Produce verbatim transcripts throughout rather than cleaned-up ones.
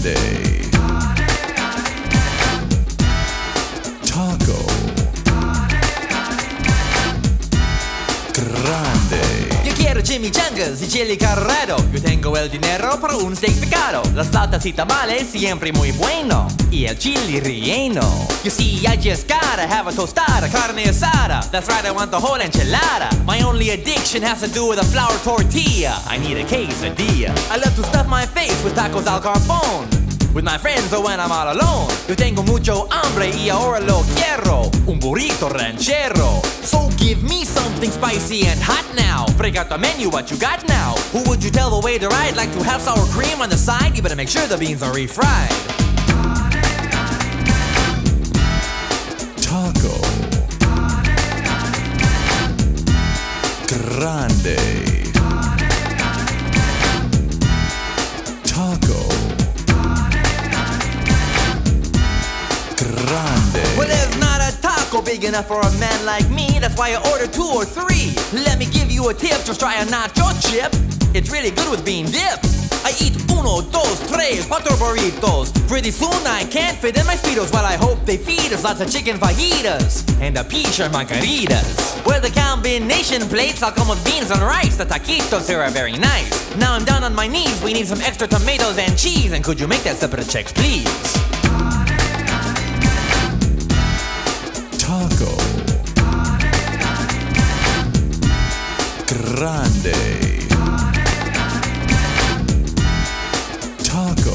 Grande. Taco. Grande. Yo quiero chimichangas y chili carrero. Yo tengo el dinero para un steak picado. Las flautas y tamales siempre muy bueno. Y el chili relleno. You see, I just gotta have a tostada, carne asada. That's right, I want the whole enchilada. My only addiction has to do with a flour tortilla. I need a quesadilla. I love to stuff my face with tacos al carbón. With my friends or when I'm all alone. Yo tengo mucho hambre y ahora lo quiero. Un burrito ranchero. So give me something spicy and hot now. Break out the menu, what you got now? Who would you tell the waiter I'd like to have sour cream on the side? You better make sure the beans are refried. Taco. Grande. Taco. Grande. Well, there's not a taco big enough for a man like me. That's why I order two or three. Let me give you a tip, just try a nacho chip. It's really good with bean dip. I eat uno, dos, tres, cuatro burritos. Pretty soon I can't fit in my Speedos. Well, I hope they feed us lots of chicken fajitas and the peach margaritas. Well, the combination plates all come with beans and rice. The taquitos here are very nice. Now I'm down on my knees. We need some extra tomatoes and cheese. And could you make that separate checks, please? Taco. Grande. Taco.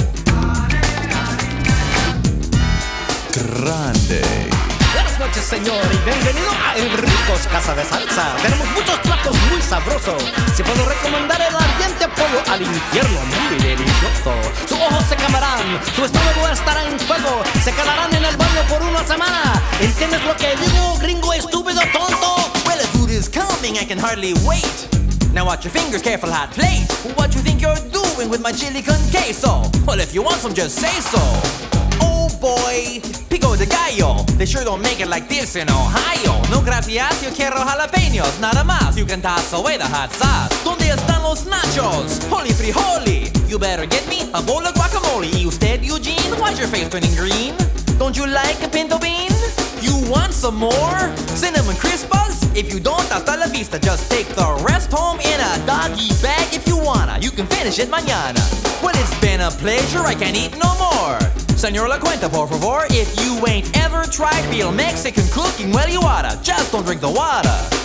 Grande. Buenas noches, señor, y bienvenido a Enrico's Casa de Salsa. Tenemos muchos platos muy sabrosos. Si puedo recomendar el ardiente pollo al infierno, muy delicioso. Sus ojos se quemarán, su estómago estará en fuego. Se quedarán en el baño por una semana. ¿Entiendes lo que digo, gringo estúpido tonto? Well, the food is coming, I can hardly wait. Now watch your fingers, careful hot plate. What you think you're doing with my chili con queso? Well, if you want some, just say so. Oh boy, pico de gallo. They sure don't make it like this in Ohio. No gracias, yo quiero jalapeños, nada más. You can toss away the hot sauce. ¿Dónde están los nachos? Holy frijoli. You better get me a bowl of guacamole. Y usted, Eugene, why's your face turning green? Don't you like a pinto bean? You want some more? Cinnamon Crispas? If you don't, hasta la vista. Just take the rest home in a doggy bag if you wanna. You can finish it mañana. Well, it's been a pleasure, I can't eat no more. Señor La Cuenta, por favor. If you ain't ever tried real Mexican cooking, well, you oughta. Just don't drink the water.